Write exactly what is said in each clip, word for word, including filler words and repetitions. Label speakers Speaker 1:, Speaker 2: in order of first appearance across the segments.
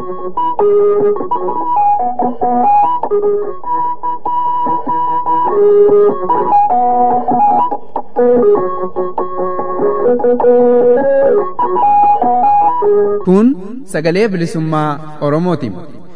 Speaker 1: Kun sagalee bilisummaa Oromooti.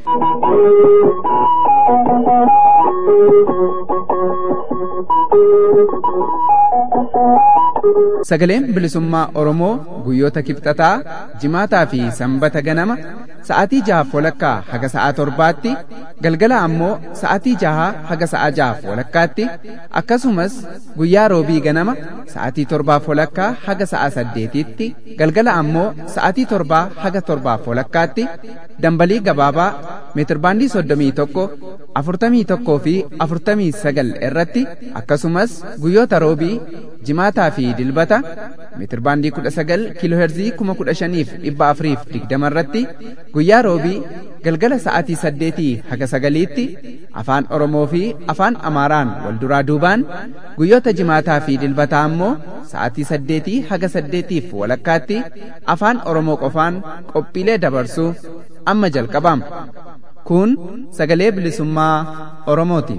Speaker 1: Sagaleen bilisummaa Oromoo guyyoota kibxataa, jimaataa fi sanbata ganama sa'aatii jaha walakkaa haga sa'a torbaatti, galgala ammoo sa'aatii jaha haga sa'a jaha walakkaatti, akkasumas guyyaa roobii ganama sa'aatii torbaa walakkaa haga sa'a saddeetitti, galgala ammoo sa'aatii torbaa haga torbaa walakkaatti, dambalii gabaabaa meetirbaandii soddomii tokko, afurtamii tokkoo fi afurtamii sagal irratti, akkasumas guyyoota roobii, jimaataa fi dilbata meetirbaandii kudha sagal kiilooherzii kuma kudha shaniif dhibba afuriif digdama irratti, guyyaa roobii galgala sa'aatii saddeetii haga sagaliitti afaan Oromoo fi afaan Amaaraan wal duraa duubaan, guyyoota jimaataa fi dilbataa ammoo sa'aatii saddeetii haga saddeetiif walakkaatti afaan Oromoo qofaan qophiilee dabarsuu amma jalqabama. Kun sagalee bilisummaa Oromooti.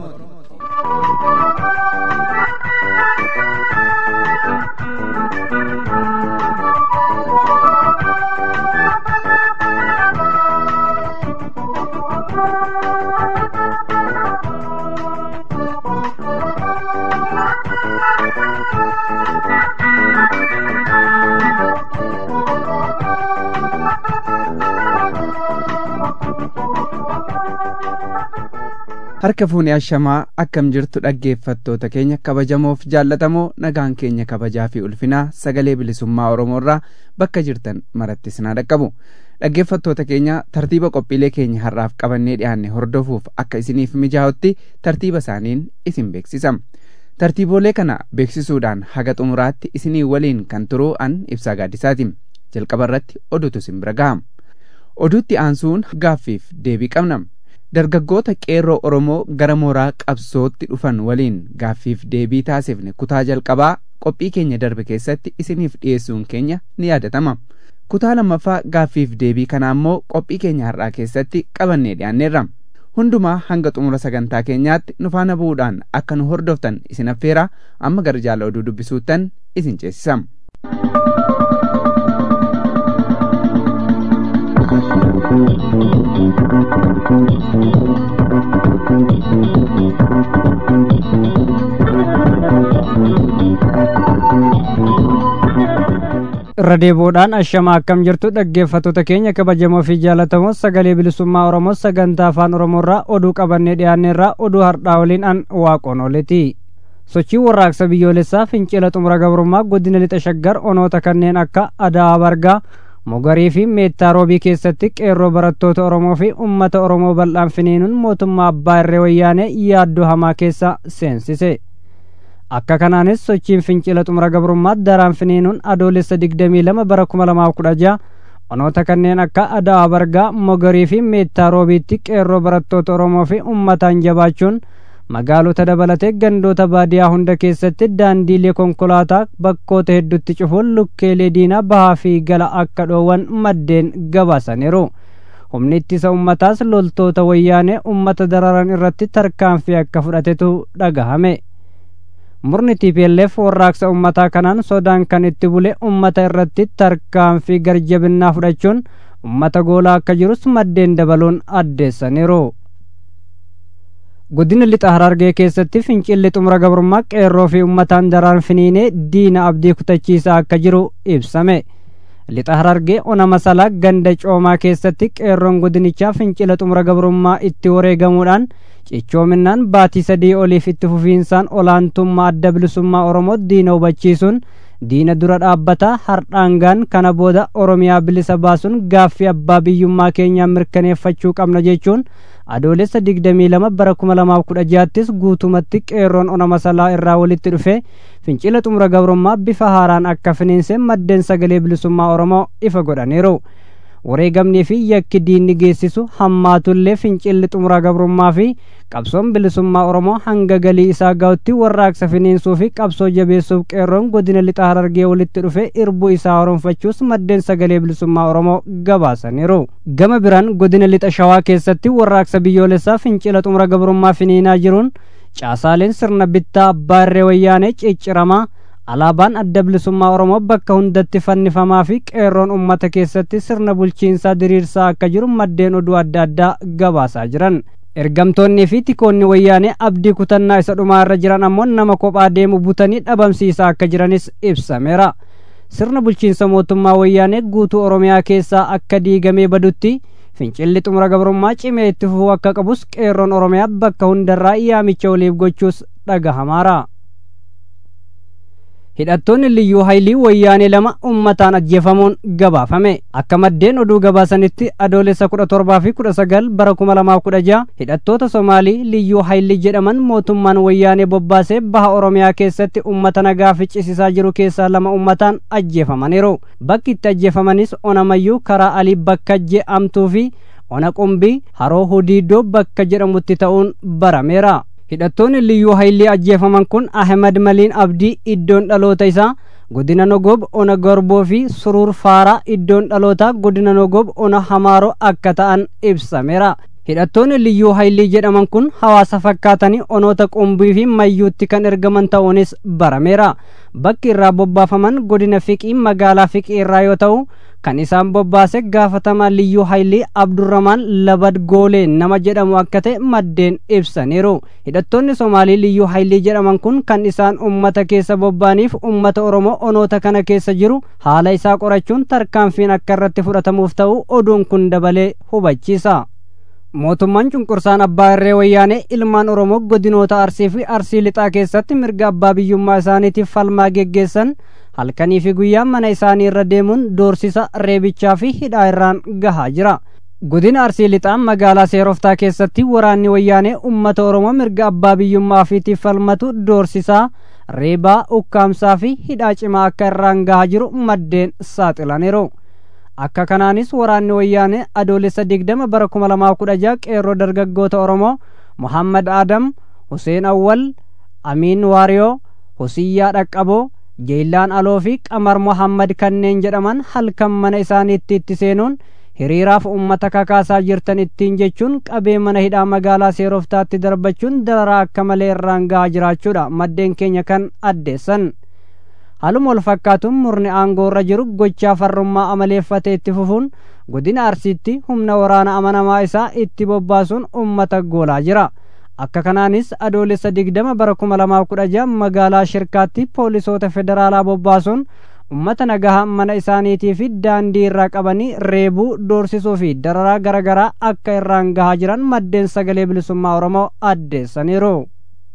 Speaker 1: Harka fuunee ashamaa akkam jirtu dhaggeeffattoota keenya kabajamoof jaallatamoo, nagaan keenya kabajaa fi ulfinaa sagalee bilisummaa Oromoo irraa bakka jirtan maratti isin haa dhaqqabu. Dhaggeeffattoota keenya tartiiba qophiilee keenya har'aaf qabannee dhiyaanne hordofuuf akka isiniif mijaa'utti tartiiba isaaniin isin beeksisam. Tartiiboolee kana beeksisuudhaan haga xumuraatti isinii waliin kan turuu an Ibsaa Gaaddisaati. Jalqaba irratti oduutu isin bira gahama. Oduutti aansuun gaaffiif deebii qabna. Dargaggoota qeerroo Oromoo gara mooraa qabsootti dhufan waliin gaaffiif deebii taasifne kutaa jalqabaa qophii keenya darbe keessatti isiniif dhiyeessuun keenya ni yaadatama. Kutaa lammaffaa gaaffiif deebii kana ammoo qophii keenya har'aa keessatti qabannee dhiyaanneerra. Hundumaa hanga xumura sagantaa keenyaatti nu faana bu'uudhaan akka nu hordoftan isin affeera. Amma gara jaala oduu dubbisuuttan isin ceesisam.
Speaker 2: Irra deebi'uudhaan ashama akkam jirtu dhaggeeffattoota keenya kabajamoo fi jaallatamoo, sagalee bilisummaa Oromoo sagantaa afaan Oromoo irraa oduu qabannee dhiyaanneerraa oduu har'aa waliin an waaqoon oleeti. Sochii warraaqsa biyyoolessaa fincila xumura gabrummaa godina lixa shaggar onoota kanneen akka Adaa Bargaa, Mogarii fi Meettaa Roobii keessatti qeerroo barattoota Oromoo fi uummata Oromoo bal'aan finiinuun mootummaa abbaa irree wayyaanee yaaddoo hamaa keessa seensise. Akka kanaanis sochiin fincila xumura gabrummaa daraan finiinuun adoolessa digdamii lama bara kuma lamaaf kudha jaha onoota kanneen akka Adaa Bargaa, Mogarii fi Meettaa Roobiitti qeerroo barattoota Oromoo fi uummataan jabaachuun magaalota dabalatee gandoota baadiyaa hunda keessatti daandiilee konkolaataa bakkoota hedduutti cufuun lukkeelee diinaa bahaa fi gala akka dhoowwan maddeen gabaasaniiru. Humni ittisa uummataas loltoota wayyaanee uummata dararan irratti tarkaanfii akka fudhatetu dhagahame. Murni T P L F warraaqsa uummataa kanaan sodaan kan itti bule uummata irratti tarkaanfii garjabinnaa fudhachuun uummata goolaa akka jirus maddeen dabaluun addeessaniiru. Godina lixa Harargee keessatti fincilli xumura gabrummaa qeerroo fi uummataan daraan finiinee diina abdii kutachiisaa akka jiru ibsame. Lixa Harargee ona Masalaa ganda Coomaa keessatti qeerroon godinichaa fincila xumura gabrummaa itti wareegamuudhaan cichoominaan baatii sadii oliif itti fufiinsaan olaantummaa adda bilisummaa Oromoo diina hubachiisuun diina dura dhaabbataa hardhaangaan kana booda Oromiyaa bilisa baasuun gaaffii abbaa biyyummaa keenyaa mirkaneeffachuu qabna jechuun adoolessa digdamii lama bara kuma lamaaf kudha jahattis guutumatti qeerroon ona Masalaa irraa walitti dhufe fincila xumura gabrummaa bifa haaraan akka finiinse maddeen sagalee bilisummaa Oromoo ifa godhaniiru. wareegamnii fi yakki diinni geessisu hammaatullee fincilli xumura gabrummaa fi qabsoon bilisummaa Oromoo hanga galii isaa ga'utti warraaqsa finiinsuu fi qabsoo jabeessuuf qeerroon godina lixa Harargee walitti dhufe irbuu isaa haaromfachuus maddeen sagalee bilisummaa Oromoo gabaasaniiru. Gama biraan godina lixa Shawaa keessatti warraaqsa biyyoolessaa fincila xumura gabrummaa finiinaa jiruun caasaaleen sirna bittaa abbaa irree wayyaanee cicciramaa alaabaan adda bilisummaa Oromoo bakka hundatti fannifamaa fi qeerroon ummata keessatti sirna bulchiinsaa diriirsaa akka jiru maddeen oduu adda addaa gabaasaa jiran. Ergamtoonni fi tikoonni wayyaanee abdii kutannaa isa dhumaa irra jiran ammoo nama kophaa deemu butanii dhabamsiisaa akka jiranis ibsameera. Sirna bulchiinsa mootummaa wayyaanee guutuu Oromiyaa keessaa akka diigamee badutti fincilli xumura gabrummaa cimee itti fufuu akka qabus qeerroon Oromiyaa bakka hundarraa yaamicha waliif gochuus dhagahamaara. Hidhattoonni liyyuu haayilii wayyaanee lama ummataan ajjeefamuun gabaafame. Akka maddeen oduu gabaasanitti adoolessa kudha torbaa fi kudha sagal bara kuma lamaa kudha jaha hidhattoota Somaalii liyyuu haayilii jedhaman mootummaan wayyaanee bobbaasee baha Oromiyaa keessatti ummata nagaa ficcisiisaa jiru keessaa lama ummataan ajjeefamaniiru. Bakki itti ajjeefamanis Onamayyuu karaa Alii bakka je'amtuu fi Ona Qumbii Haroo Hudiidoo bakka jedhamutti ta'uun barameera. Hidhattoonni liyyuu haayilii ajjeefaman kun Ahmed Maliin Abdii iddoon dhaloota isaa godina Nogob Ona Gorboo fi Suruur Faaraa iddoon dhaloota godina Nogob Ona Hamaaroo akka ta'an ibsameera. Hidhattoonni liyyuu haayilii jedhaman kun hawaasa fakkaatanii onoota Qumbii fi Mayyuutti kan ergaman ta'uunis barameera. Bakki irraa bobbaafaman godina Fiqii magaalaa Fiqii irraa yoo ta'u kan isaan bobbaase gaafatamaa liyyuu haayilii Abdurramaan Labad Goolee nama jedhamu akka ta'e maddeen ibsaniiru. Hidhattoonni Somaalii liyyuu haayilii jedhaman kun kan isaan ummata keessa bobba'aniif ummata Oromoo onoota kana keessa jiru haala isaa qorachuun tarkaanfiin akka irratti fudhatamuuf ta'u oduun kun dabalee hubachiisa. Mootummaan cunqursaan abbaa irree wayyaanee ilmaan Oromoo godinoota Arsii fi Arsii lixaa keessatti mirga abbaa biyyummaa isaaniitiif falmaa geggeessan halkanii fi guyyaa mana isaanii irra deemuun doorsisa reebichaa fi hidhaa irraan gahaa jira. Godina Arsii lixaa magaalaa Seeroftaa keessatti waraanni wayyaanee ummata Oromoo mirga abbaa biyyummaa ofiitiif falmatu doorsisaa, reebaa, ukkaamsaa fi hidhaa cimaa akka irraan gahaa jiru maddeen saaxilaniiru. Akka kanaanis waraanni wayyaanee adoolessa digdama bara kuma lamaa kudha jaha qeerroo dargaggoota Oromoo Muhammad Adam, Huseen Awwal, Amiin Waariyoo, Husiyyaa Dhaqqaboo, Jeelaan Aloo fi Qamar Muhammad kanneen jedhaman halkan mana isaaniitti itti seenuun hiriiraaf ummata kakaasaa jirtan ittiin jechuun qabee mana hidhaa magaalaa Seeroftaatti darbachuun dararaa akka malee irraan gahaa jiraachuudha maddeen keenya kan addeessan. Haaluma wal fakkaatuun murni aangoo irra jiru gochaa farrummaa amaleeffatee itti fufuun godina Arsiitti humna waraana amanamaa isaa itti bobbaasuun ummata goolaa jira. Akka kanaanis adoolessa digdama bara kuma lamaa kudha jaha magaalaa Shirkaatti poolisoota federaalaa bobbaasuun ummata nagaha mana isaaniitii fi daandii irraa qabanii reebuu, doorsisuu fi dararaa garaagaraa akka irraan gahaa jiran maddeen sagalee bilisummaa Oromoo addeessaniiru.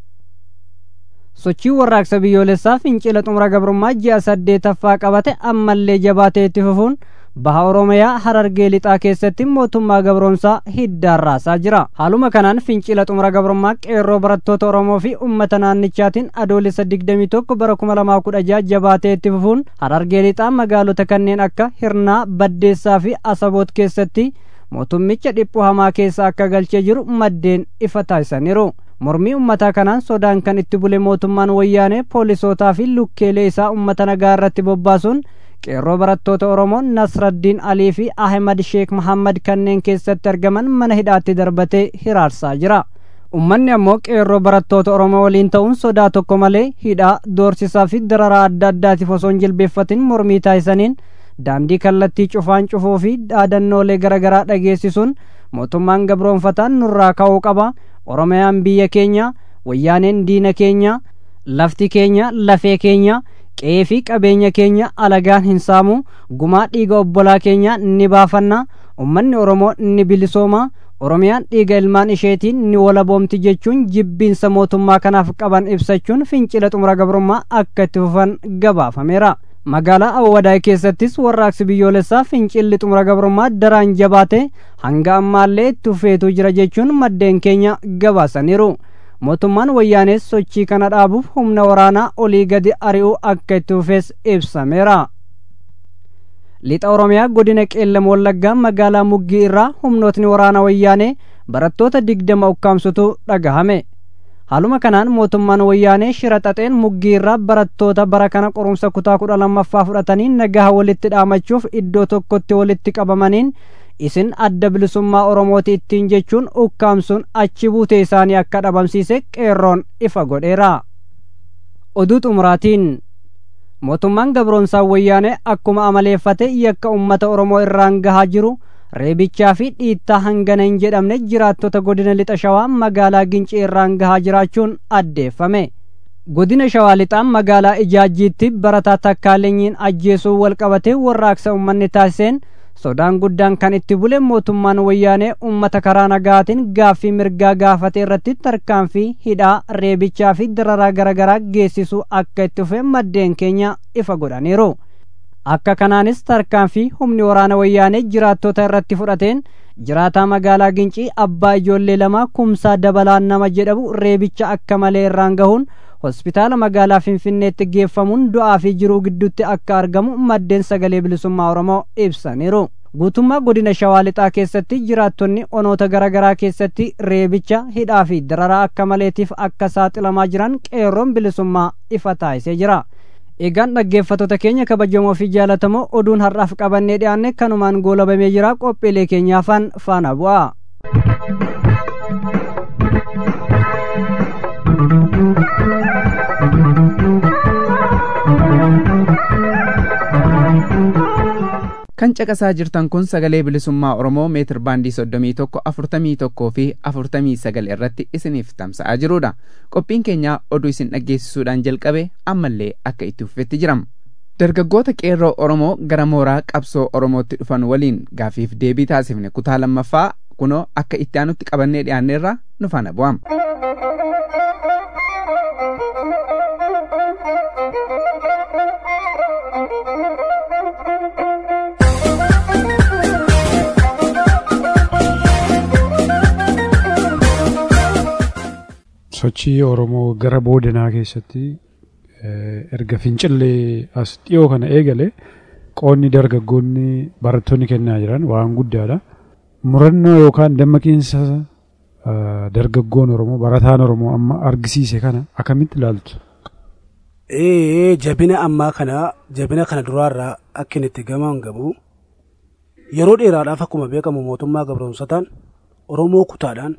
Speaker 2: Sochii warraaqsa biyyoolessaa fincila xumura gabrummaa ji'a saddeetaffaa qabate ammallee jabaatee itti fufuun baha Oromiyaa Harargee lixaa keessatti mootummaa gabroomsaa hiddaan raasaa jira. Haaluma kanaan fincila xumura gabrummaa qeerroo barattoota Oromoo fi ummata naannichaatiin adoolessa digdamii tokko bara kuma lamaa kudha jaha jabaatee itti fufuun Harargee lixaa magaalota kanneen akka Hirnaa, Baddeessaa fi Asaboot keessatti mootummicha dhiphuu hamaa keessa akka galchee jiru maddeen ifa taasisaniiru. Mormii ummataa kanaan sodaan kan itti bule mootummaan wayyaanee poolisootaa fi lukkeelee isaa ummata nagaa irratti bobbaasuun qeerroo barattoota Oromoo Nasraddiin Alii fi Ahmad Sheek Muhammad kanneen keessatti argaman mana hidhaatti darbatee hiraarsaa jira. Ummanni ammoo qeerroo barattoota Oromoo waliin ta'uun sodaa tokko malee hidhaa, doorsisaa fi dararaa adda addaatiif osoo hin jilbeeffatin mormii taasisaniin daandii kallattii cufaan cufuu fi dhaadannoolee garaagaraa dhageessisuun mootummaan gabroonfataan nurraa ka'uu qaba. Oromiyaan biyya keenya, wayyaaneen diina keenya, lafti keenya lafee keenya, qe'ee fi qabeenya keenya alagaan hin saamu, gumaa dhiiga obbolaa keenya ni baafanna, ummanni Oromoo ni bilisooma, Oromiyaan dhiiga ilmaan isheetiin ni walaboomti jechuun jibbiinsa mootummaa kanaaf qaban ibsachuun fincila xumura gabrummaa akka itti fufan gabaafameera. Magaalaa Awwadaay keessattis warraaqsi biyyoolessaa fincilli xumura gabrummaa daraan jabaate hanga ammaallee itti fufeetu jira jechuun maddeen keenya gabaasaniiru. Mootummaan wayyaanees sochii kana dhaabuuf humna waraanaa olii gadi ari'uu akka itti fufees ibsameera. lixa oromiyaa godina qeellam wallaggaa magaalaa muggii irraa humnootni waraana wayyaanee barattoota digdama ukkaamsutu dhagahame. haaluma kanaan mootummaan wayyaanee shira xaxeen muggii irraa barattoota bara kana qorumsa kutaa kudha lammaffaa fudhatanii nagaha walitti dhaamachuuf iddoo tokkotti walitti qabamaniin isin adda bilisummaa oromooti ittiin jechuun ukkaamsuun achi buutee isaanii akka dhabamsiise qeerroon ifa godheera. oduu xumuraatiin mootummaan gabroonsaa wayyaanee akkuma amaleeffate yakka ummata oromoo irraan gahaa jiru reebichaa fi dhiittaa hangana hin jedhamne jiraattota godina lixa shawaa magaalaa gincii irraan gahaa jiraachuun addeeffame. godina shawaa lixaan magaalaa ijaajjiitti barataa takkaalenyiin ajjeesuu walqabatee warraaqsa ummanni taasiseen sodaan guddaan kan itti bule mootummaan wayyaanee ummata karaa nagaatiin gaaffii mirgaa gaafate irratti tarkaanfii hidhaa reebichaa fi dararaa garaagaraa geessisuu akka itti fufe maddeen keenya ifa godhaniiru. akka kanaanis tarkaanfii humni waraana wayyaanee jiraattota irratti fudhateen jiraataa magaalaa gincii abbaa ijoollee lamaa kumsaa dabalaan nama jedhamu reebicha akka malee irraan gahuun hospitaala magaalaa finfinneetti geeffamuun du'aa fi jiruu gidduutti akka argamu maddeen sagalee bilisummaa oromoo ibsaniiru. guutummaa godina shawaa lixaa keessatti jiraattonni onoota garaagaraa keessatti reebicha hidhaa fi dararaa akka maleetiif akka saaxilamaa jiran qeerroon bilisummaa ifa taasisee jira. eegaan dhaggeeffattoota keenya kabajamoo fi jaalatamoo oduun har'aaf qabannee dhiyaanne kanumaan goolabamee jira. qophiilee keenyaafan faana bu'aa.
Speaker 1: kan caqasaa jirtan kun sagalee bilisummaa oromoo meetir baandii soddomii tokko afurtamii tokkoo fi afurtamii sagal irratti isiniif tamsa'aa jirudha. qophiin keenya oduu isin dhaggeessisuudhaan jalqabe ammallee akka itti fufetti jirama. dargaggoota qeerroo oromoo gara mooraa qabsoo oromootti dhufan waliin gaafiif deebii taasifne kutaa lammaffaa kunoo akka itti aanutti qabannee dhiyaanneerra nu faana bu'ama.
Speaker 3: sochii oromoo gara boodanaa keessatti erga fincillee as dhiyoo kana eegale qoonni dargaggoonni barattoonni kennaa jiran waan guddaadha. murannoo yookaan dammaqiinsa dargaggoon oromoo barataan oromoo amma argisiise kana akkamitti ilaaltu?
Speaker 4: ee jabina ammaa kana jabina kana duraarraa akka inni itti gamaan gabu yeroo dheeraadhaaf akkuma beekamu mootummaa gabroonsataan oromoo kutaadhaan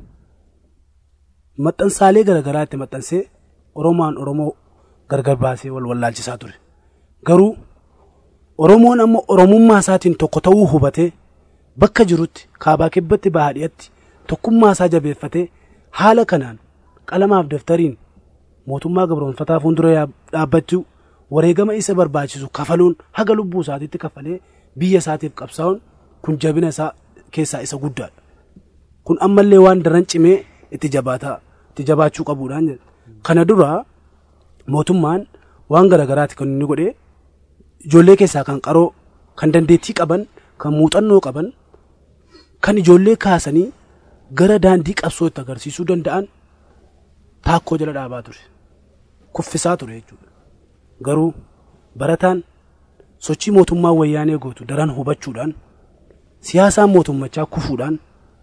Speaker 4: maxxansaalee garaagaraa itti maxxansee oromaan oromoo gargar baasee wal wallaalchisaa ture. garuu oromoon amma oromummaa isaatiin tokko ta'uu hubatee bakka jirutti kaabaa kibbatti baadiyyaatti tokkummaa isaa jabeeffatee haala kanaan qalamaaf daftariin mootummaa gabroonfataa fuuldura dhaabbachuu wareegama isa barbaachisu kafaluun haga lubbuu isaatiitti kafalee biyya isaatiif qabsaa'uun kun jabina isaa keessaa isa guddaadha. kun ammallee waan daran cimee itti jabaataa itti jabaachuu qabuudhaan jedha. kana dura mootummaan waan garaagaraati kan inni godhee ijoollee keessaa kan qaroo kan dandeettii qaban kan muuxannoo qaban kan ijoollee kaasanii gara daandii qabsoo itti agarsiisuu danda'an taakkoo jala dhaabaa ture kuffisaa ture jechuudha. garuu barataan sochii mootummaa wayyaanee gootu daran hubachuudhaan siyaasaan mootummachaa kufuudhaan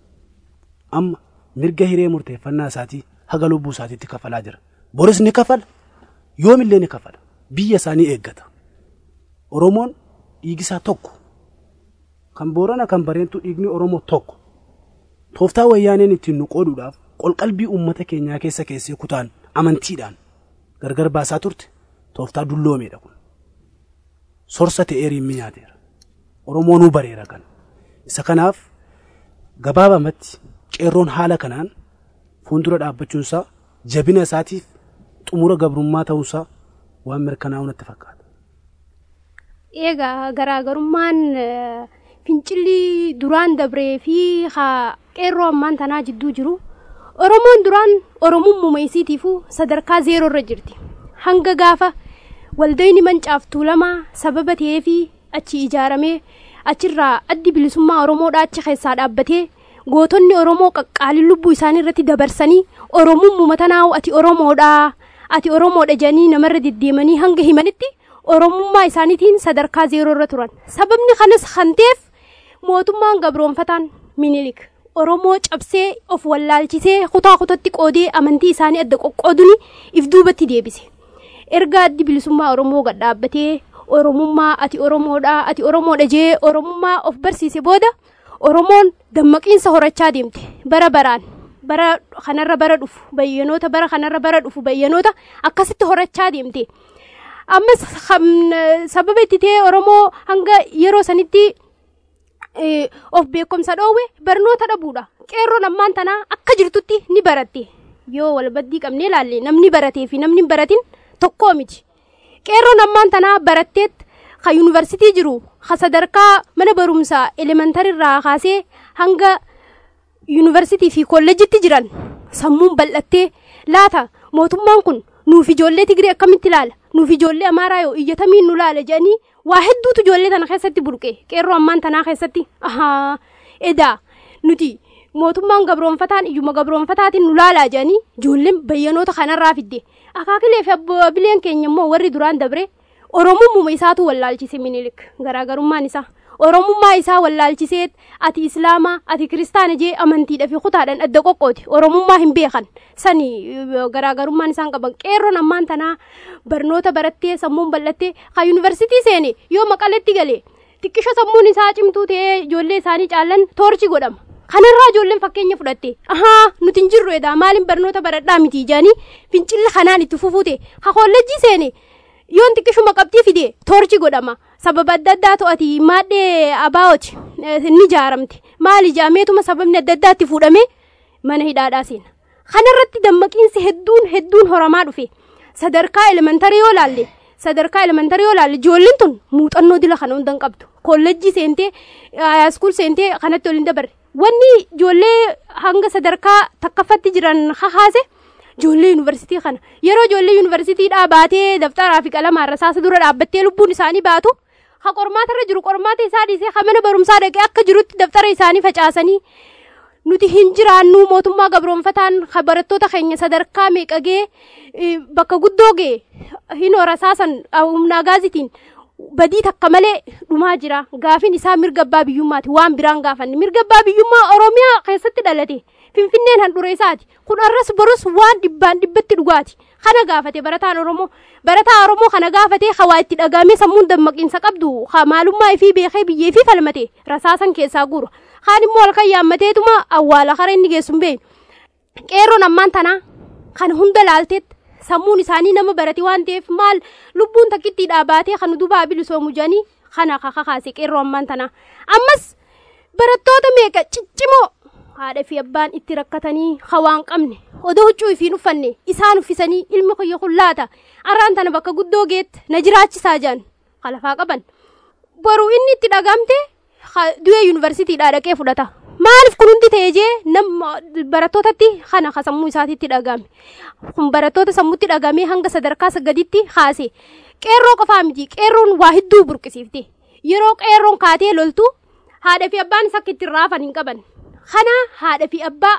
Speaker 4: amma mirga hiree murteeffannaa isaatii haga lubbuu isaatiitti kafalaa jira. boris ni kafala yoomillee ni kafala biyya isaanii eeggata. oromoon dhiigisaa tokko kan boorana kan bareentu dhiigni oromoo tokko tooftaa wayyaaneen ittiin nu qooduudhaaf qolqalbii uummata keenyaa keessa keessee kutaan amantiidhaan gargar baasaa turte tooftaa dulloomeedha. kun sorsa ta'ee riimmi nyaateera. oromoonuu bareera kan isa kanaaf gabaabamatti qeerroon haala kanaan fuuldura dhaabbachuunsaa jabina isaatiif xumura gabrummaa ta'uusaa waan mirkanaa'u natti fakkaata.
Speaker 5: eegaa garaagarummaan fincilli duraan dabree fi qeerroo ammaan tanaa jidduu jiru oromoon duraan oromummaa isiitiifuu sadarkaa zeeroo irra jirti. hanga gaafa waldayni mancaaftuu lama sababa ta'ee fi achi ijaaramee achirraa addi bilisummaa oromoodhaa achi keessaa dhaabbatee gootonni oromoo qaqqaalii lubbuu isaanii irratti dabarsanii oromummaa tanaa ati oromoodhaa ati oromoodha jedhanii namarra deddeemanii hanga himanitti oromummaa isaaniitiin sadarkaa zeeroo irra turan. Sababni kanas hanteef mootummaan gabroonfataan Minilik Oromoo cabsee of wallaalchisee kutaa kutatti qoodee amantii isaanii adda qoqqooduni if duubatti deebise. Erga addi bilisummaa Oromoo gad dhaabbatee Oromummaa ati Oromoodha ati Oromoodha jee Oromummaa of barsiise booda Oromoon dammaqiinsa horachaa deemte bara baraan bara kanarra bara dhufu bayyanoota bara kanarra bara dhufu bayyanoota akkasitti horachaa deemte. Ammas sababa itti ta'e Oromoo hanga yeroo sanitti of beekumsa dhoowwe barnoota dhabuudha. Qeerroon ammaan tanaa akka jirtutti ni baratte. Yoo wal baddii qabnee ilaalle namni baratee fi namni hin baratin tokkoo miti. Qeerroon ammaan tanaa baratteet ka yuunivarsiitii jiru ka sadarkaa mana barumsaa elementarii irraa kaasee hanga yuunivarsiitii fi kolleejitti jiran sammuun bal'attee laata mootummaan kun nuuf ijoollee Tigree akkamitti ilaala nuuf ijoollee Amaaraa yoo iyyatamiin nu ilaala jedhanii waa hedduutu ijoollee tana keessatti burqe qeerroo ammaan tanaa keessatti ahaa edaa nuti mootummaan gabroonfataan iyyuma gabroonfataatiin nu ilaalaa jedhanii ijoolleen bayyanoota kanarraa fidde akaakilee fi abbileen keenya immoo warri duraan dabre Oromummaa isaatu wallaalchise Minilik garaagarummaan isaa Oromummaa isaa wallaalchiseet ati Islaamaa ati Kiristaana jee amantiidhaa fi kutaadhaan adda qoqqooti Oromummaa hin beekan sani garaagarummaan isaan qaban qeerroon ammaan tanaa barnoota barattee sammuun bal'attee ka yuunivarsiitii seene yoo Maqaleetti galee xiqqisho sammuun isaa cimtuu ta'ee ijoollee isaanii caalan toorchi godhama. Kanarraa ijoolleen fakkeenya fudhatte ahaa nuti hin jirru edaa maaliin barnoota baradhaa miti jaanii fincilla kanaan itti fufuute ha kolleejjii seene yoon xiqqishuma qabxii fide toorchi godhama sababa adda addaa to'ati maadhee abaa'ooti ni jaaramte maali jaameetuma sababni adda addaatti fuudhame mana hidhaadhaa seena. Kanarratti dammaqiinsi hedduun hedduun horamaa dhufe sadarkaa elementarii yoo laalle sadarkaa elementarii yoo laalle ijoolleen tun muuxannoo dila kana hundan qabdu kolleejjii seentee haayiskuul seentee kanatti waliin dabarre wanni ijoollee hanga sadarkaa takkaffatti jiran hahaase ijoollee yuunivarsiitii kana yeroo ijoollee yuunivarsiitiidhaa baatee daftaraa fi qalamaa rasaasa dura dhaabbattee lubbuun isaanii baatu ha qormaatarra jiru qormaata isaa dhiisee ha mana barumsaa dhaqee akka jirutti daftara isaanii facaasanii nuti hin jiraannu mootummaa gabroonfataan ha barattoota keenya sadarkaa meeqagee bakka guddoo gee hin rasaasan humnaa gaazitiin badii takka malee dhumaa jira gaafin isaa mirga abbaa biyyummaati waan biraan gaafanne mirga abbaa biyyummaa Oromiyaa keessatti dhalate Finfinneen handhuura isaati kun arras borus waan dhibbaan dhibbatti dhugaati kana gaafate barataan Oromoo barataa Oromoo kana gaafate hawaa itti dhagaamee sammuun dammaqiinsa qabdu ha maalummaa ifii beekee biyyee fi falmate rasaasan keessaa guura kaan immoo halkan yaammateetuma awwaala kara inni geessuun bee qeerroon ammaan tanaa kan hunda laalteet sammuun isaanii nama barate waan ta'eef maal lubbuun takkitti dhaabatee kan dubaa bilisoomu janii kana kakaase qeerroo ammaan tanaa ammas barattoota meeqa ciccimoo haadha fi abbaan itti rakkatanii hawaan qabne odoo huccuu ifiin uffanne isaan uffisanii ilmi kiyya kullaata arraan tana bakka guddoo geet na jiraachisaa jaan kalafaa qaban boruu inni itti dhagamte du'ee yuunivarsiitiidhaa dhaqee fudhata maaliif kun hundi ta'ee jee nama barattootatti kana sammuu isaatiitti dhagame kun barattoota sammuutti dhagame hanga sadarkaa sagaditti haase qeerroo qofaa miti qeerroon waa hedduu burqisiifte yeroo qeerroon kaatee loltu haadha fi abbaan isa akka itti raafan hin qaban kana haadha fi abbaa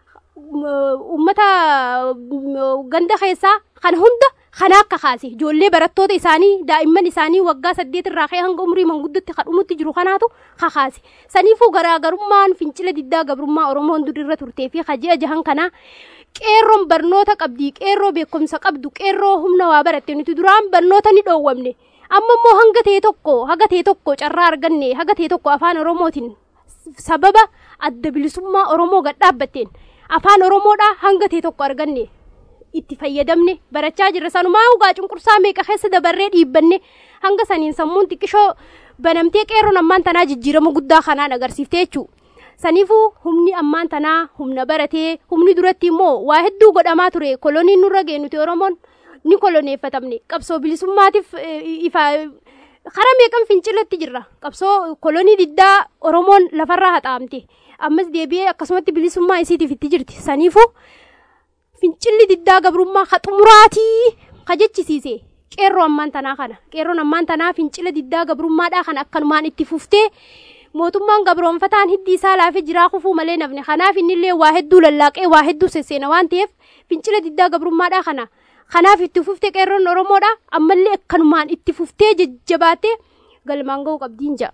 Speaker 5: ummata ganda keessaa kana hunda kana akka kaase ijoollee barattoota isaanii daa'imman isaanii waggaa saddeet irraa ka'ee hanga umurii manguddotti kadhumutti jiru kanaatu kakaase saniifuu garaagarummaan fincila diddaa gabrummaa Oromoon durirra turtee fi kaji'a jahan kana qeerroon barnoota qabdi qeerroo beekumsa qabdu qeerroo humna waa baratte nuti duraan barnoota ni dhoowwamne amma immoo hanga ta'e tokko haga ta'e tokko carraa arganne haga ta'e tokko afaan Oromootiin sababa adda bilisummaa Oromoo gad dhaabbatteen afaan Oromoodhaa hanga ta'e tokko arganne itti fayyadamne barachaa jirra sanumaa ugaa cunqursaa meeqa keessa dabarree dhiibbanne hanga saniin sammuun xiqqishoo banamtee qeerroon ammaan tanaa jijjiirama guddaa kanaan agarsiiftee jechuudha. Saniifuu humni ammaan tanaa humna baratee humni duratti immoo waa hedduu godhamaa ture koloniin nurra ga'e nuti Oromoon ni koloneeffatamne qabsoo bilisummaatiif ifa kara meeqan fincilatti jirra qabsoo kolonii diddaa Oromoon lafarraa haxaamte ammas deebi'ee akkasumatti bilisummaa isiitiif itti jirti saniifuu fincilli diddaa gabrummaa haxumuraatii kajechisiise qeerroo ammaan tanaa kana qeerroon ammaan tanaa fincila diddaa gabrummaadhaa kan akkanumaan itti fuftee mootummaan gabroonfataan hiddi isaa laafee jiraa kufuu malee nafne kanaaf innillee waa hedduu lallaaqee waa hedduu sesseena waan ta'eef fincila diddaa gabrummaadhaa kana kanaaf itti fuftee qeerroon oromoodha ammallee akkanumaan itti fuftee jajjabaatee galmaan ga'uu qabdiin ja'a.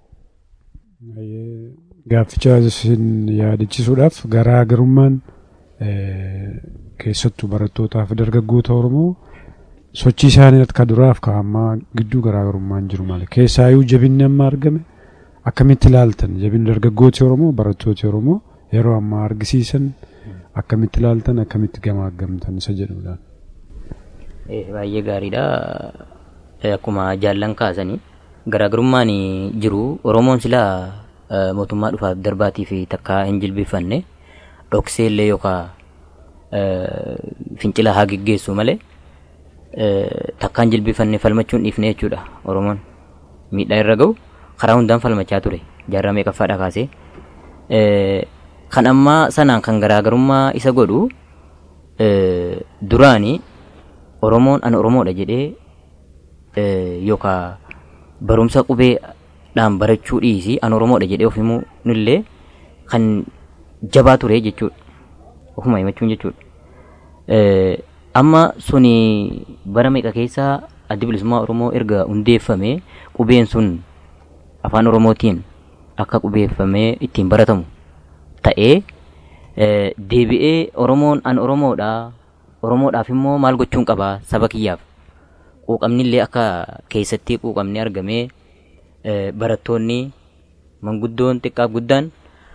Speaker 3: Gaafficha isin yaadachiisuudhaaf garaagarummaan keessattuu barattootaa fi dargaggoota Oromoo sochii isaanii akka duraaf ka ammaa gidduu garaagarummaan jiru malee keessaayyuu jabinni amma argame akkamitti ilaaltan jabinni dargaggooti Oromoo barattooti Oromoo yeroo ammaa argisiisan akkamitti ilaaltan akkamitti gamaagamtan isa jedhuudhaan.
Speaker 6: Baay'ee gaariidha akkuma jaallan kaasanii garaagarummaan jiru Oromoon silaa mootummaa dhufaaf darbaatii fi takkaa hin jilbifanne dhoksee illee yookaan fincila haa geggeessu malee takkaan jilbifanne falmachuun dhiifne jechuudha. Oromoon miidhaa irra ga'u karaa hundaan falmachaa ture jaarraa meeqaffaadha kaasee kan ammaa sanaan kan garaagarummaa isa godhu duraanii Oromoon an Oromoodha jedhee yookaan barumsa qubeedhaan barachuu dhiisii an Oromoodha jedhee of himuu nillee kan jabaa ture jechuudha. Ofuma himachuun jechuudha. Amma suni bara meeqa keessaa addi bilisummaa Oromoo erga hundeeffame qubeen sun afaan Oromootiin akka qubeeffamee ittiin baratamu ta'ee deebi'ee Oromoon an Oromoodha Oromoodhaaf immoo maal gochuun qaba saba kiyyaaf quuqamni illee akka keessatti quuqamni argamee barattoonni manguddoon xiqqaaf guddaan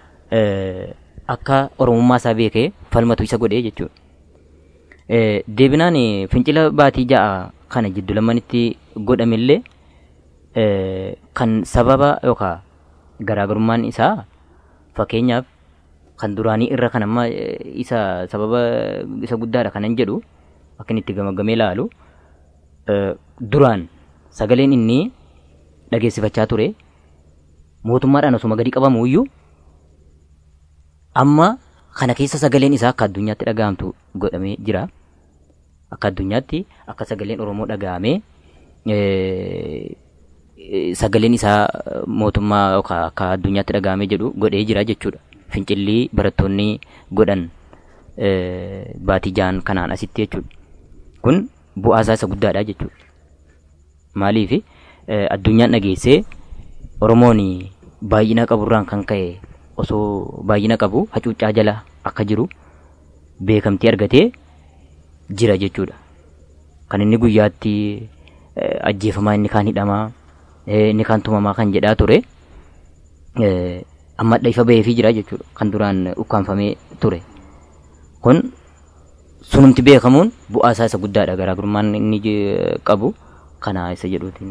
Speaker 6: akka Oromummaa isaa beekee falmatu isa godhee jechuudha. Deebinaan fincila baatii ja'a kana jiddu lamanitti godhamillee kan sababa yookaan garaagarummaan isaa fakkeenyaaf kan duraanii irra kan amma isa sababa isa guddaadha kanan jedhu akka inni itti gamagamee ilaalu duraan sagaleen inni dhageessifachaa ture mootummaadhaan osuma gadi qabamu iyyuu amma kana keessa sagaleen isaa akka addunyaatti dhaga'amtu godhamee jira. Akka addunyaatti akka sagaleen Oromoo dhaga'amee sagaleen isaa mootummaa yookaan akka addunyaatti dhaga'amee jedhu godhee jira jechuudha. Fincilli barattoonni godhan baatii ja'an kanaan asitti jechuudha. Kun bu'aa isaa isa guddaadha jechuudha. Maaliif addunyaan dhageessee Oromoon baay'ina qaburraan kan ka'e osoo baay'ina qabu hacuuccaa jala akka jiru beekamtii argatee jira jechuudha. Kan inni guyyaatti ajjeefamaa inni kaan hidhamaa inni kaan tumamaa kan jedhaa ture amma ifa ba'eefii jira jechuudha. Kan duraan ukkaanfamee ture. Kun sunumti beekamuun bu'aa isaa isa guddaadha. Garaagarummaan inni qabu kana isa jedhuutiin.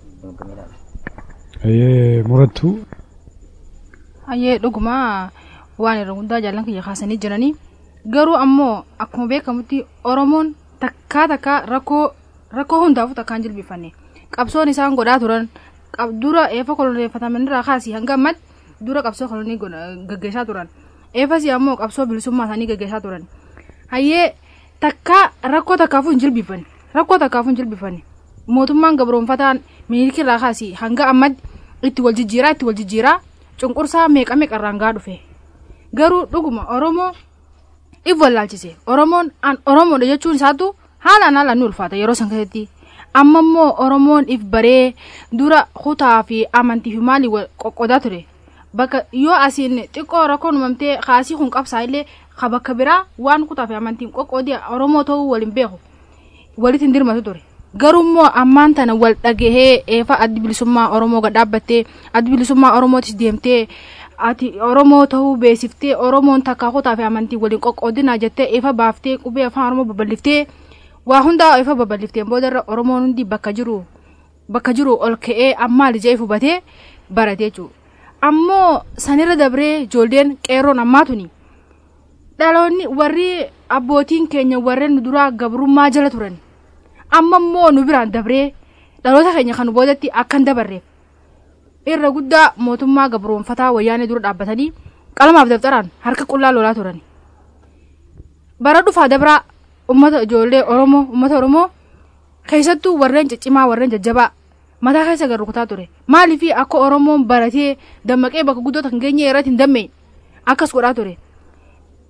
Speaker 3: Murattuu.
Speaker 7: Hayyee dhugumaa waan irra hundaa jaallan kiyya kaasanii jiranii garuu ammoo akkuma beekamutti Oromoon takkaa takkaa rakkoo rakkoo hundaafuu takkaan jilbifanne qabsoon isaan godhaa turan dura eefa koloneeffataman irraa kaasii hanga ammatti dura qabsoo kolonii gaggeessaa turan eefasii ammoo qabsoo bilisummaa isaanii gaggeessaa turan hayyee takkaa rakkoo takkaafuu hin jilbifanne rakkoo takkaafuu hin jilbifanne mootummaan gabroonfataan miiliki irraa kaasii hanga ammatti itti wal jijjiiraa itti wal jijjiiraa cunqursaa meeqa meeqarraan gaa dhufe garuu dhuguma Oromoo if wallaalchise Oromoon an Oromoodha jechuun isaatu haalaan haalaan ni ulfaata yeroo san keessatti amma immoo Oromoon if baree dura kutaa fi amantii fi maalii qoqqodaa ture bakka yoo asiin xiqqoo rakkoo uumamtee kaasii kun qabsaa illee ka bakka biraa waan kutaa fi amantiin qoqqoodii Oromoo ta'uu waliin beeku walitti hin dirmatu ture garuu immoo ammaan tana wal dhagahee eefa addi bilisummaa Oromoo gad dhaabbattee addi bilisummaa Oromootis deemtee ati Oromoo ta'uu beesiftee Oromoon takkaa kutaa fi amantii waliin qoqqoodinaa jettee eefa baaftee qubee afaan Oromoo babal'iftee waa hundaa eefa babal'ifteen boodarra Oromoon hundi bakka jiru bakka jiru ol ka'ee ammaal ija ifu batee barate jechuudha. Ammoo sanirra dabree ijoolleen qeerroon ammaatuni dhaloonni warri abbootiin keenya warreen duraa gabrummaa jala turan amma immoo nu biraan dabree dhaloota keenya kan boodatti akkan dabarreef irra guddaa mootummaa gabroonfataa wayyaanee dura dhaabbatanii qalamaaf daftaraan harka qullaa lolaa turan bara dhufaa dabraa ummata ijoollee Oromoo ummata Oromoo keessattuu warreen ciccimaa warreen jajjabaa mataa keessa garrukutaa ture maaliif akka Oromoon baratee dammaqee bakka guddoo kan geenye irratti hin dammeen akkas godhaa ture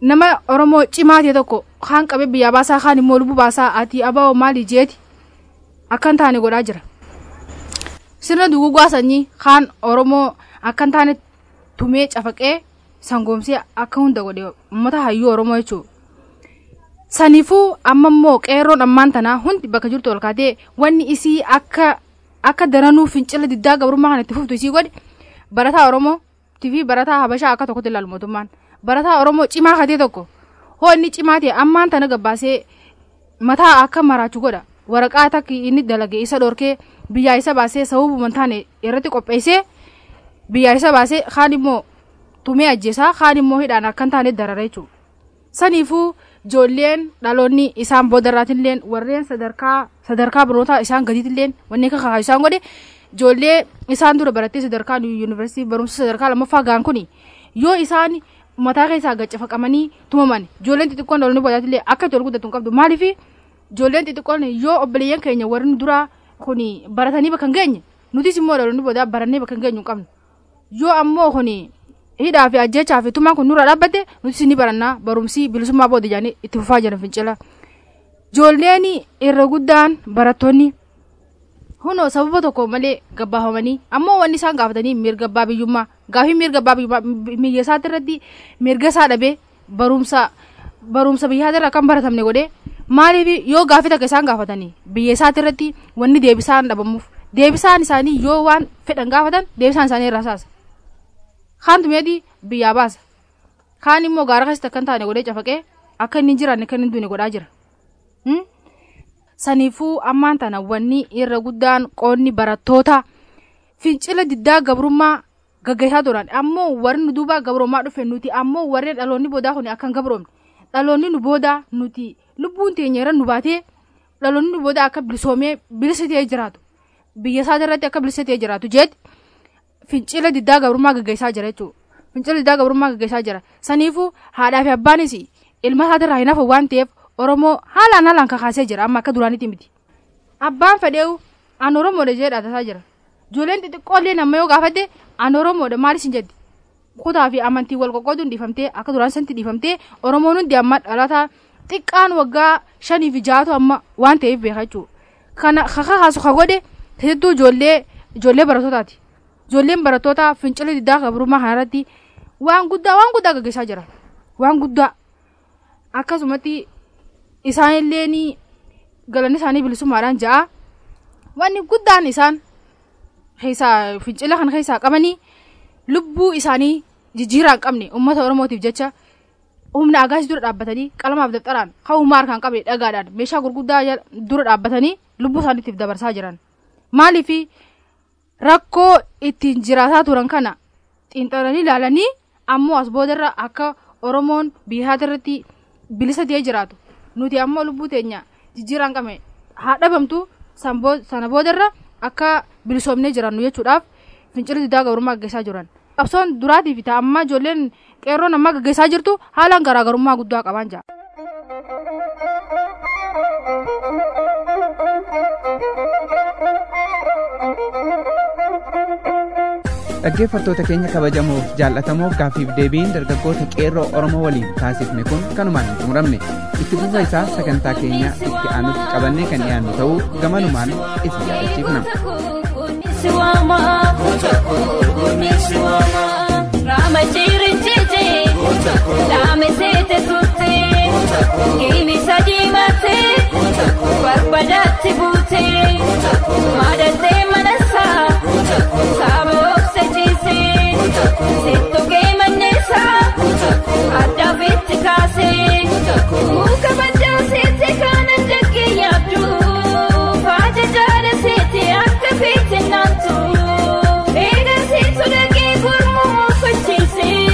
Speaker 7: nama Oromoo cimaa ta'e tokko kaan qabee biyyaa baasaa kaan immoo lubbuu baasaa ati abaa maali jeeti akkan taane godhaa jira. Sirna dugugaa sanyii kaan Oromoo akkan taane tumee cafaqee sangoomsee akka hunda godhe uummata hayyuu Oromoo jechuudha. Saniifuu amma immoo qeerroon ammaan tanaa hundi bakka jirtu ol kaatee wanni isii akka akka daranuu fincila diddaa gabrummaa kan itti fuftu isii godhe barataa Oromoo fi barataa Habashaa akka tokkotti ilaalu mootummaan. Barataa Oromoo cimaa katee tokko hoo inni cimaa ta'e ammaan tana gabbaasee mataa akka maraachuu godha. Waraqaa takka inni dalagee isa dhorkee biyyaa isa baasee sababuma taane irratti qopheessee biyyaa isa baasee kaan immoo tumee ajjeesaa kaan immoo hidhaan akkan taane darara jechuudha. Saniifuu ijoolleen dhaloonni isaan boodarraatilleen warreen sadarkaa sadarkaa barnootaa isaan gadiitilleen wanni akka kakaa isaan godhe ijoollee isaan dura barattee sadarkaa yuunivarsiitii barumsa sadarkaa lammaffaa gaan kuni yoo isaan mataa keessaa gaccafaqamanii tumaman ijoolleen xixiqqoon dhaloonni boodaatillee akka itti ol guddatu hin qabdu maaliif ijoolleen xixiqqoon yoo obboleeyyan keenya warri duraa kuni baratanii bakka hin geenye nutis immoo dhaloonni boodaa barannee bakka hin geenyu hin qabnu yoo ammoo kuni hidhaa fi ajjechaa fi tumaan kun nurra dhaabbate nutis ni barannaa barumsi bilisummaa booda jaanii itti fufaa jiran fincila. Ijoolleen irra guddaan barattoonni hunoo sababa tokko malee gabbaafamanii ammoo wanni isaan gaafatanii mirga abbaa biyyummaa gaafii mirga abbaa biyyummaa biyya isaatti irratti mirga isaa dhabee barumsa barumsa biyyaa irraa kan baratamne godhee maaliif yoo gaafii takka isaan gaafatanii biyya isaatti irratti wanni deebisaan dhabamuuf deebisaan isaanii yoo waan fedhan gaafatan deebisaan isaanii irraa saasa. Kaan tumeeti biyyaa baasa. Kaan immoo gaara keessatti akkan taane godhee cafaqee akka inni jiraanne kan inni duune godhaa jira. Saniifuu ammaan tana wanni irra guddaan qoonni barattoota fincila diddaa gabrummaa gaggeessaa turan ammoo warri nu duubaa gabrummaa dhufe nuti ammoo warreen dhaloonni boodaa kun akkan gabroomne dhaloonni nu boodaa nuti lubbuun teenya irra nu baatee dhaloonni nu boodaa akka bilisoomee bilisa ta'ee jiraatu biyya isaa irratti akka bilisa ta'ee jiraatu jeeti. Fincila diddaa gabrummaa gaggeessaa jira jechuudha. Fincila diddaa gabrummaa gaggeessaa jira. Saniifuu haadhaa fi abbaanis ilma isaatirraa hin hafu waan ta'eef Oromoo haalaan haalaan kakaasee jira amma akka duraanitti miti. Abbaan fedheewu an Oromoodha jedhee dhaatasaa jira. Ijoolleen xixiqqoollee nama yoo gaafatte an Oromoodha maalis hin jedhi. Kutaa fi amantii wal qoqqooduun dhiifamtee akka duraan sanatti dhiifamtee Oromoon hundi amma dhalataa xiqqaan waggaa shanii fi ja'atu amma waan ta'eef beeka jechuudha. Kana kakaasu ka godhe keessattuu ijoollee ijoollee barattootaati. Ijoolleen barattoota fincila diddaa gabrummaa kanarratti waan guddaa waan guddaa gaggeessaa jira. Waan guddaa akkasumatti isaanillee ni galanni isaanii bilisummaadhaan ja'a. Wanni guddaan isaan keessaa fincila kan keessaa qabanii lubbuu isaanii jijjiirraa hin qabne uummata Oromootiif jecha humna agaasii dura dhaabbatanii qalamaaf dabtaraan kan humna harkaan qabne dhagaadhaan meeshaa gurguddaa dura dhaabbatanii lubbuu isaaniitiif dabarsaa jiran. Maaliif rakkoo ittiin jiraataa turan kana xiinxalanii ilaalanii ammoo as boodarra akka Oromoon biyya irratti bilisa ta'ee jiraatu nuti ammoo lubbuu teenya jijjiirraa hin qabne haa dhabamtu sana boodarra akka bilisoomnee jirannu jechuudhaaf fincila diddaa gabrummaa gaggeessaa jiran. Qabsoon duraatii fi amma ijoolleen qeerroon amma gaggeessaa jirtu haalaan garaagarummaa guddaa qaban jira.
Speaker 1: Dhaggeeffattoota keenya kabajamoof jaallatamoof gaaffiif deebiin dargaggoota qeerroo Oromoo waliin taasifne kun kanumaan hin xumuramne itti fufa isaa sagantaa keenya itti aanutti qabannee kan dhiyaannu ta'uu gamanumaan isin yaadachiifna.
Speaker 8: Sitto che mannesa adda vitti case muka baja sitte kana jacke yabdu faja jara sitte akka fitte nantu ega sitto de ke gurmu facisi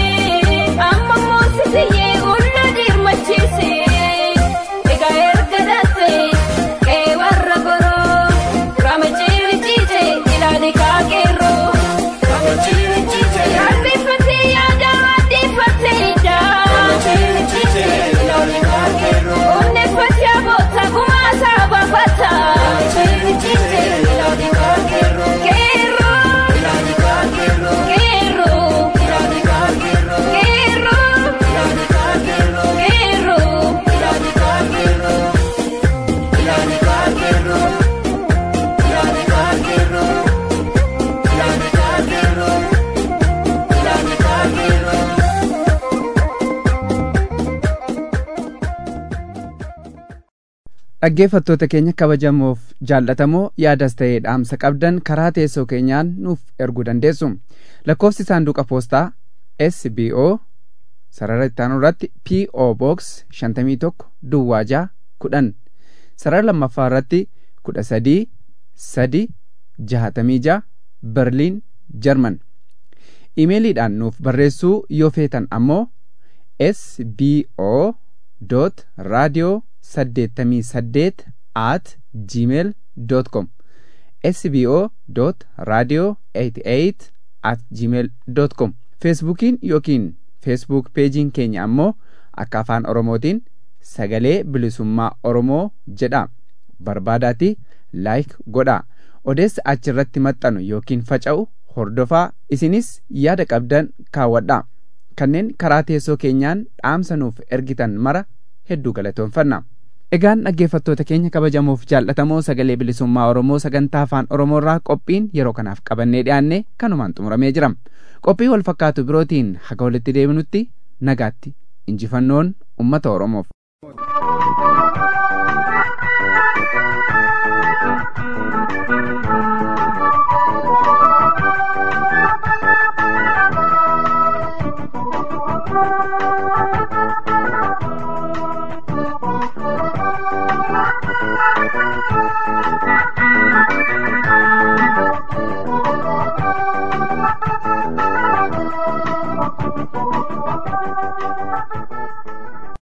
Speaker 1: dhaggeeffattoota keenya kabajamoof jaallatamoo yaadas ta'ee dhaamsa qabdan karaa teessoo keenyaan nuuf erguu dandeessu. Lakkoofsi saanduqa poostaa S B O sarara ittaanuu irratti P O Box shantamii tokko Duwwaa jaha kudhan sarara lammaffaa irratti kudha sadii sadi jahatamii jaha Berliin Jarman. Imeeliidhaan nuuf barreessuu yoo feetan ammoo S B O dot radio saddeettamii saddeet at gmail dot com S B O dot radio eighty eight at gmail dot com. Feesbuukiin yookiin feesbuuk peejiin keenya ammoo akka afaan oromootiin sagalee bilisummaa oromoo jedha. Barbaadaati laayik godha. Odeessa achirratti maxxanu yookiin faca'u hordofaa. Isinis yaada qabdan kaawwadha. Kanneen karaa teessoo keenyaan dhaamsa nuuf ergitan mara hedduu galatoonfanna. Egaan dhaggeeffattoota keenya kabajamoof jaallatamoo sagalee bilisummaa oromoo sagantaa afaan oromoorraa qophiin yeroo kanaaf qabannee dhiyaanne kanumaan xumuramee jira. Qophii wal fakkaatu birootiin haga walitti deebinutti nagaatti. Injifannoon ummata oromoof.